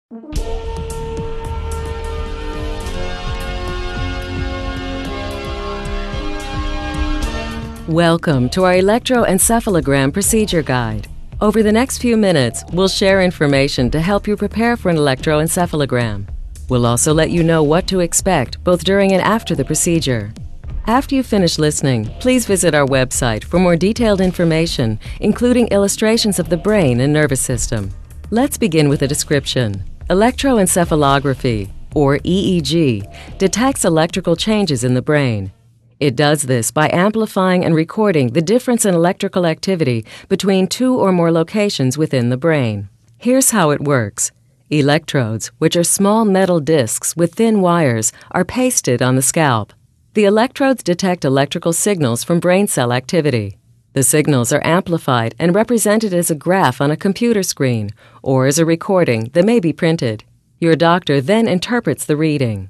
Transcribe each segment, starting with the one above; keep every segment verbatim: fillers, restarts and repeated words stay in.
Welcome to our electroencephalogram procedure guide. Over the next few minutes, we'll share information to help you prepare for an electroencephalogram. We'll also let you know what to expect both during and after the procedure. After you finish listening, please visit our website for more detailed information, including illustrations of the brain and nervous system. Let's begin with a description. Electroencephalography, or E E G, detects electrical changes in the brain. It does this by amplifying and recording the difference in electrical activity between two or more locations within the brain. Here's how it works. Electrodes, which are small metal discs with thin wires, are pasted on the scalp. The electrodes detect electrical signals from brain cell activity. The signals are amplified and represented as a graph on a computer screen or as a recording that may be printed. Your doctor then interprets the reading.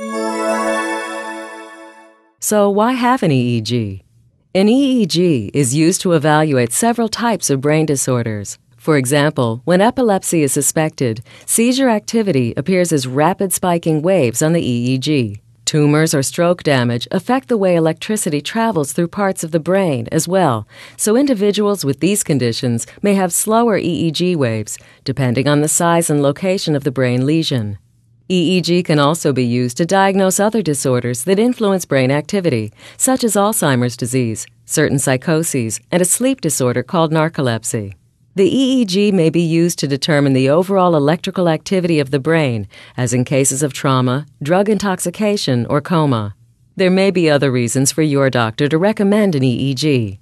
So why have an E E G? An E E G is used to evaluate several types of brain disorders. For example, when epilepsy is suspected, seizure activity appears as rapid spiking waves on the E E G. Tumors or stroke damage affect the way electricity travels through parts of the brain as well, so individuals with these conditions may have slower E E G waves, depending on the size and location of the brain lesion. E E G can also be used to diagnose other disorders that influence brain activity, such as Alzheimer's disease, certain psychoses, and a sleep disorder called narcolepsy. The E E G may be used to determine the overall electrical activity of the brain, as in cases of trauma, drug intoxication, or coma. There may be other reasons for your doctor to recommend an E E G.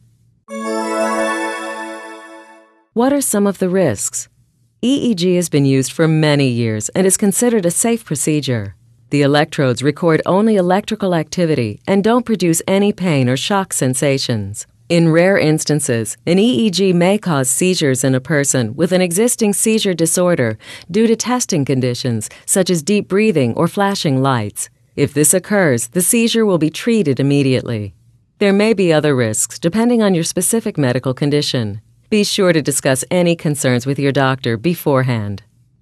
What are some of the risks? E E G has been used for many years and is considered a safe procedure. The electrodes record only electrical activity and don't produce any pain or shock sensations. In rare instances, an E E G may cause seizures in a person with an existing seizure disorder due to testing conditions such as deep breathing or flashing lights. If this occurs, the seizure will be treated immediately. There may be other risks depending on your specific medical condition. Be sure to discuss any concerns with your doctor beforehand.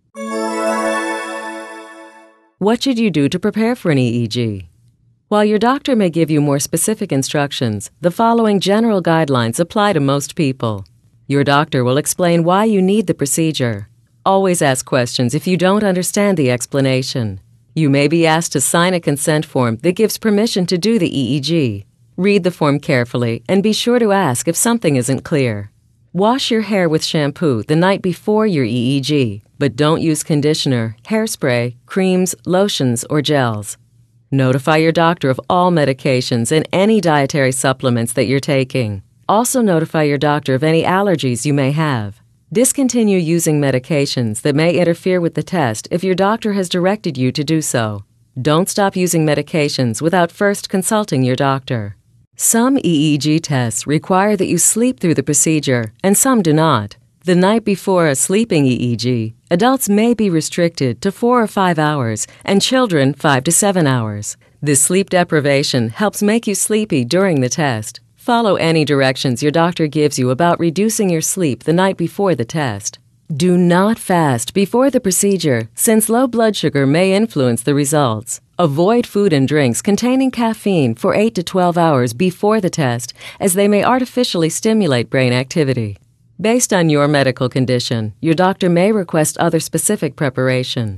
What should you do to prepare for an E E G? While your doctor may give you more specific instructions, the following general guidelines apply to most people. Your doctor will explain why you need the procedure. Always ask questions if you don't understand the explanation. You may be asked to sign a consent form that gives permission to do the E E G. Read the form carefully and be sure to ask if something isn't clear. Wash your hair with shampoo the night before your E E G, but don't use conditioner, hairspray, creams, lotions, or gels. Notify your doctor of all medications and any dietary supplements that you're taking. Also notify your doctor of any allergies you may have. Discontinue using medications that may interfere with the test if your doctor has directed you to do so. Don't stop using medications without first consulting your doctor. Some E E G tests require that you sleep through the procedure, and some do not. The night before a sleeping E E G, adults may be restricted to four or five hours, and children five to seven hours. This sleep deprivation helps make you sleepy during the test. Follow any directions your doctor gives you about reducing your sleep the night before the test. Do not fast before the procedure, since low blood sugar may influence the results. Avoid food and drinks containing caffeine for eight to twelve hours before the test, as they may artificially stimulate brain activity. Based on your medical condition, your doctor may request other specific preparation.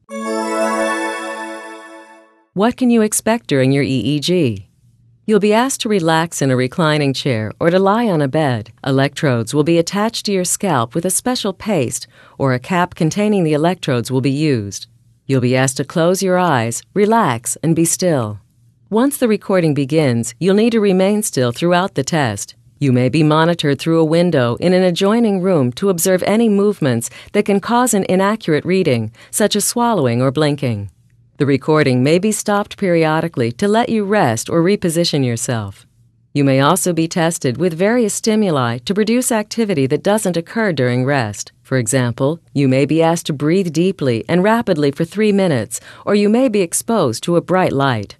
What can you expect during your E E G? You'll be asked to relax in a reclining chair or to lie on a bed. Electrodes will be attached to your scalp with a special paste, or a cap containing the electrodes will be used. You'll be asked to close your eyes, relax, and be still. Once the recording begins, you'll need to remain still throughout the test. You may be monitored through a window in an adjoining room to observe any movements that can cause an inaccurate reading, such as swallowing or blinking. The recording may be stopped periodically to let you rest or reposition yourself. You may also be tested with various stimuli to produce activity that doesn't occur during rest. For example, you may be asked to breathe deeply and rapidly for three minutes, or you may be exposed to a bright light.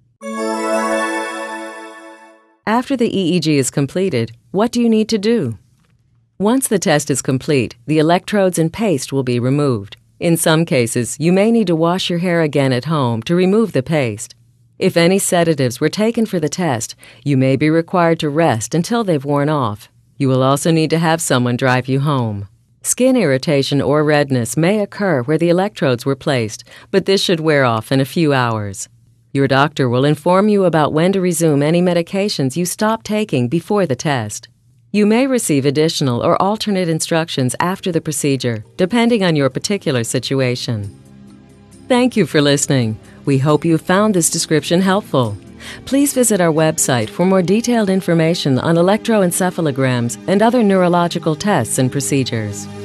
After the E E G is completed, what do you need to do? Once the test is complete, the electrodes and paste will be removed. In some cases, you may need to wash your hair again at home to remove the paste. If any sedatives were taken for the test, you may be required to rest until they've worn off. You will also need to have someone drive you home. Skin irritation or redness may occur where the electrodes were placed, but this should wear off in a few hours. Your doctor will inform you about when to resume any medications you stopped taking before the test. You may receive additional or alternate instructions after the procedure, depending on your particular situation. Thank you for listening. We hope you found this description helpful. Please visit our website for more detailed information on electroencephalograms and other neurological tests and procedures.